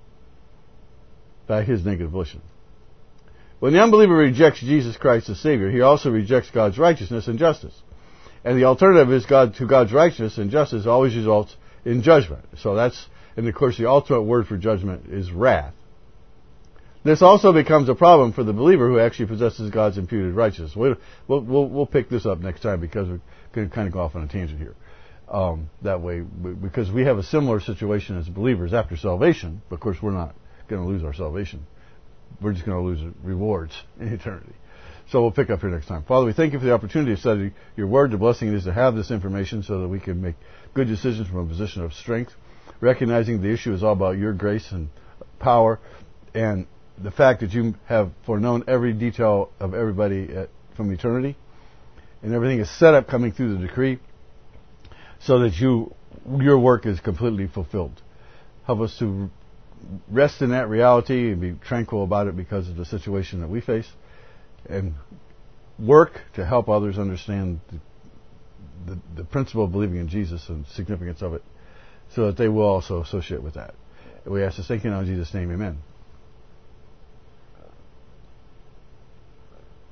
by his negative volition. When the unbeliever rejects Jesus Christ as Savior, he also rejects God's righteousness and justice. And the alternative is God to God's righteousness and justice always results in judgment. So that's, and of course the ultimate word for judgment is wrath. This also becomes a problem for the believer who actually possesses God's imputed righteousness. We'll, we'll, we'll, we'll pick this up next time because we're going to kind of go off on a tangent here. Um, that way, because we have a similar situation as believers after salvation. But of course, we're not going to lose our salvation. We're just going to lose rewards in eternity. So we'll pick up here next time. Father, we thank you for the opportunity to study your word. The blessing is to have this information so that we can make good decisions from a position of strength, recognizing the issue is all about your grace and power, and the fact that you have foreknown every detail of everybody at, from eternity, and everything is set up coming through the decree so that you your work is completely fulfilled. Help us to rest in that reality and be tranquil about it because of the situation that we face, and work to help others understand the, the, the principle of believing in Jesus and significance of it so that they will also associate with that. And we ask this, thank you now in Jesus' name, amen.